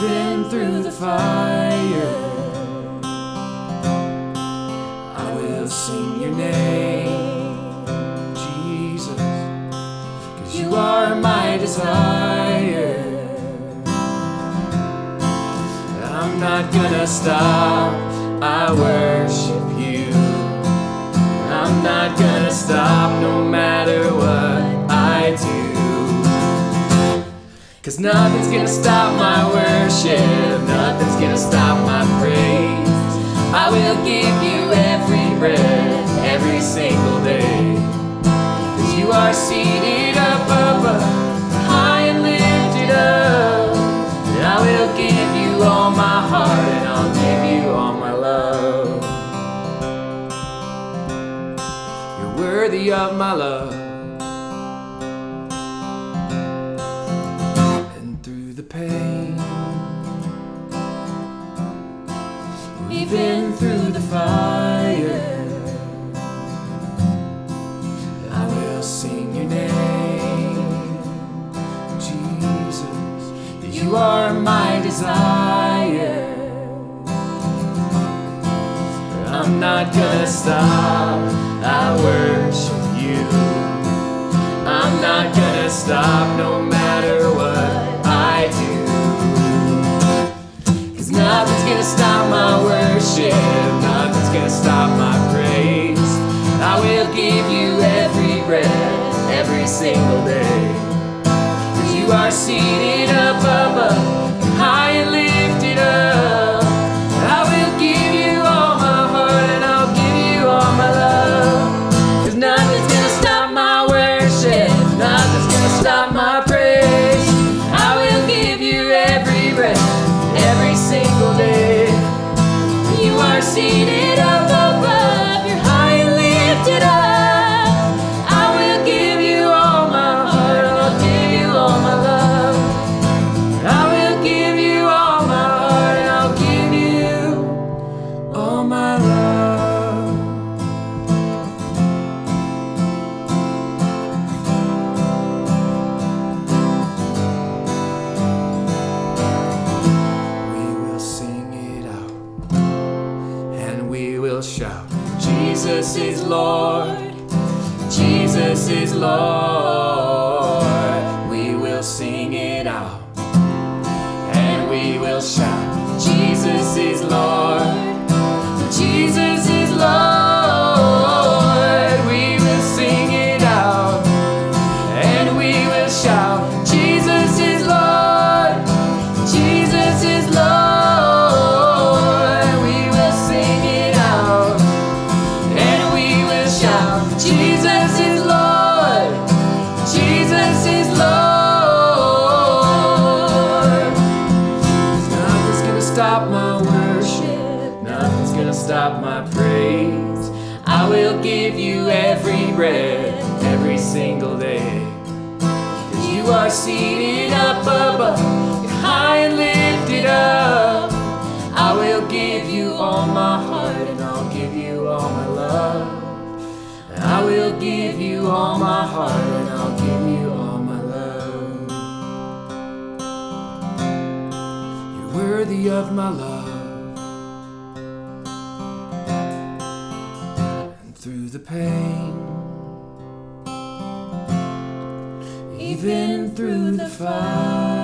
even through the fire. I will sing your name, Jesus, 'cause you are my desire. I'm not gonna stop, I worship you. I'm not gonna stop no matter what I do. 'Cause nothing's gonna stop my worship, nothing's gonna stop my praise. I will give you every breath, every single day. 'Cause you are seated up above, high and lifted up. And I will give you all my heart, and I'll give you all my love. You're worthy of my love. Pain. We've been through the fire. I will sing your name, Jesus, that you are my desire. I'm not gonna stop, I worship you. I'm not gonna stop no matter what I do. 'Cause nothing's gonna stop my worship, nothing's gonna stop my praise. I will give you every breath, every single day. 'Cause you are seated up above, high and lifted up. I will give you all my heart, and I'll give you all my love. 'Cause nothing's gonna stop my worship, nothing's gonna stop my praise. I will give you every breath, every single day. You are seated up above, you're high and lifted up. I will give you all my heart, I'll give you all my love. I will give you all my heart, and I'll give you all my love. Shout, Jesus is Lord, Jesus is Lord. We will sing it out, and we will shout, Jesus is Lord, Jesus is Lord. We will sing it out, and we will shout, Jesus is Lord, Jesus is Lord. Jesus is Lord, Jesus is Lord. Nothing's gonna stop my worship, nothing's gonna stop my praise. I will give you every breath, every single day. 'Cause you are seated up above, you're high and lifted up. I will give you all my heart, and I'll give you all my love. I will give you all my heart, and I'll give you all my love. You're worthy of my love. And through the pain, even through the fire,